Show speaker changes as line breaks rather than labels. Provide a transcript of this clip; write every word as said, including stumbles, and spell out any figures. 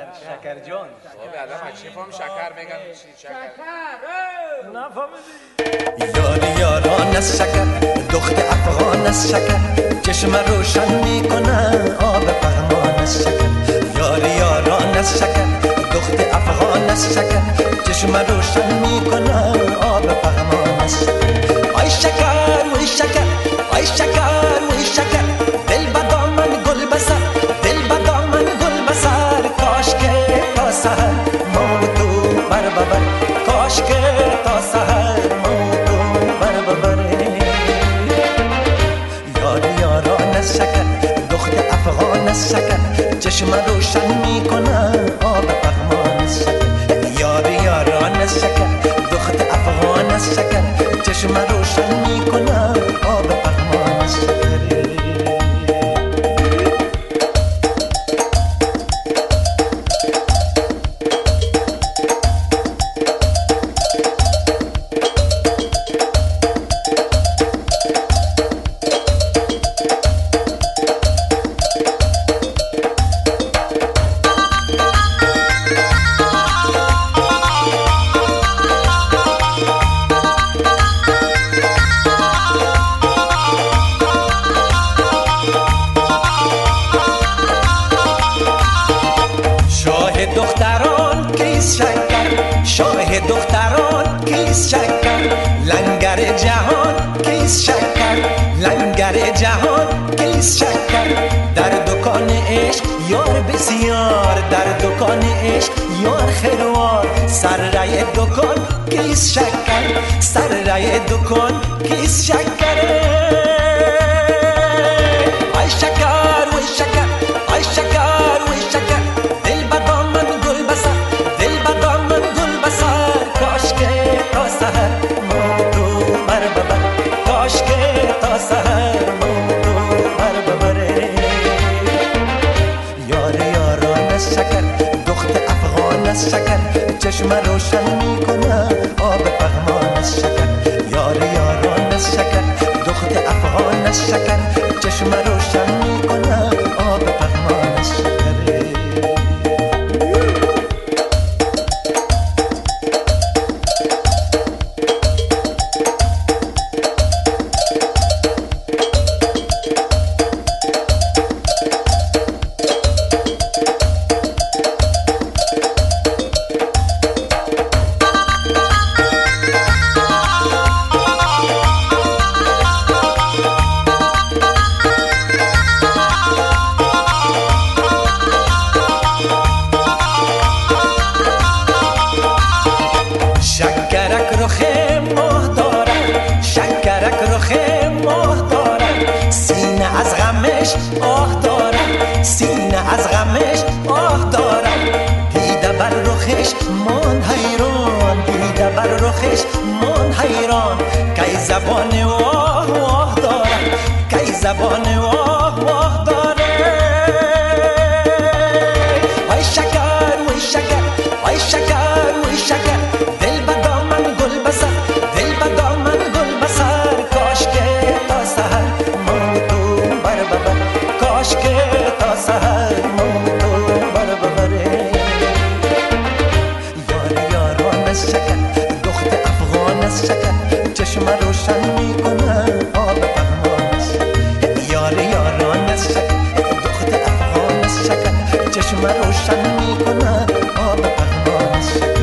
شکر جان.
بابا الان چی فهم شکر میگن چی شکر؟
شکر. نفهمیدی؟
یار یاران از شکر، دخت افغان از شکر، چشم روشن میکنه آب پغمان از شکر. یار یاران از شکر، دخت افغان از شکر، چشم روشن میکنه آب پغمان از شکر. آی شکر وی شکر، آی شکر وی شکر، دل بدامن گل بسر، دل بدامن گل بسر، کاش که تا سحر ما و تو بر ببر، کاش که تا سحر ما و تو بر ببر. یار یاران از شکر، دخت افغان از شکر، چشم روشن میکنه آب پغمان از شکر. یار یاران از شکر، دخت افغان از شکر، چشم روشن میکنه آب پغمان از شکر. دختران کیس شکر، شاه دختران کیس شکر، لنگر جهان کیس شکر، لنگر جهان کیس شکر. در دکان عشق یار بسیار، در دکان عشق یار خروار، سر رای دکان کیس شکر، سر رای دکان کیس شکر. آی شکر وی شکر، آی شکر وی شکر، دل بدامن گل بسر، دل بدامن گل بسر، کاش که تا سحر ما تو بر ببر، کاش که تا سحر ما تو بر ببر. یار یاران از شکر، دخت افغان از شکر، چشم روشن میکنه آب پغمان از شکر. یار یاران از شکر، دخت افغان از شکر، چشم روشن میکنه آب پغمان از شکر. شکرک رخ ماه دارد، شکرک رخ ماه دارد، سینه از غمش آه دارد، سینه از غمش آه دارد. دیده بر رخش من حیران، دیده بر رخش من حیران، کی زبان واه واه دارد، کی زبان واه واه دارد. آی شکر وی شکر، آی شکر وی شکر، دل بدامن گل بسر، دل بدامن گل بسر، کاش که تا سحر ما تو بر ببر، کاش که تا سحر ما تو بر ببر. یار یاران از شکر، دخت افغان از شکر، چشم روشن میکنه آب پغمان از شکر. یار یاران از شکر، دخت افغان از شکر، چشم روشن میکنه آب پغمان از شکر.